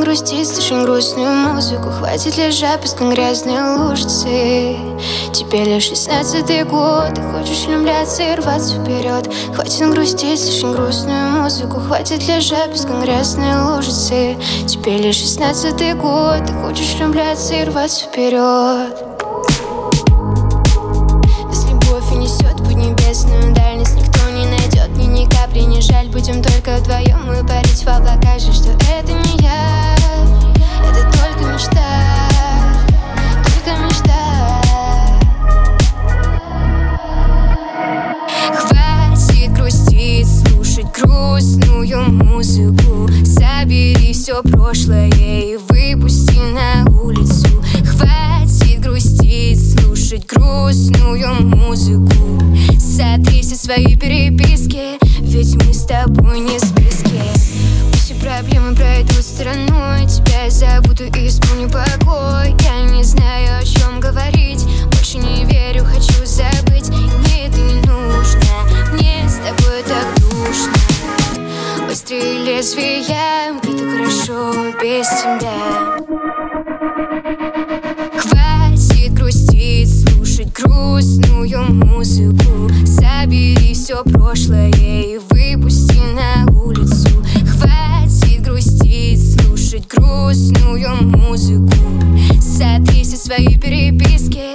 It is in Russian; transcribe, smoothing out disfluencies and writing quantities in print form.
грустить, слушай грустную музыку. Хватит лежать песком грязной лужицы. Тебе лишь 16-й год, ты хочешь влюбляться и рваться вперед. Хватит грустить, слушай грустную музыку. Хватит лежать песком грязной лужицы. Тебе лишь 16-й год, ты хочешь влюбляться и рваться вперед. Нас любовь унесет в поднебесную дальность. Никто не найдет мне ни капли, не жаль. Будем только вдвоем и парить в облака же, что это не я, это только мечта, только мечта. Хватит грустить, слушать грустную музыку. Собери все прошлое и выпусти на улицу. Хватит грустить, слушать грустную музыку. Сотри все свои переписки, ведь мы с тобой не в списке. Все проблемы пройдут стороной, тебя я забуду и исполню покой. Я не знаю, о чем говорить, больше не верю, хочу забыть. Мне это не нужно, мне с тобой так душно. Быстрее лезвия, мне так хорошо без тебя. Хватит грустить, слушать грустную музыку. Собери все прошлое и выпусти на улицу. Хватит грустить, слушать грустную музыку. Сотри все свои переписки,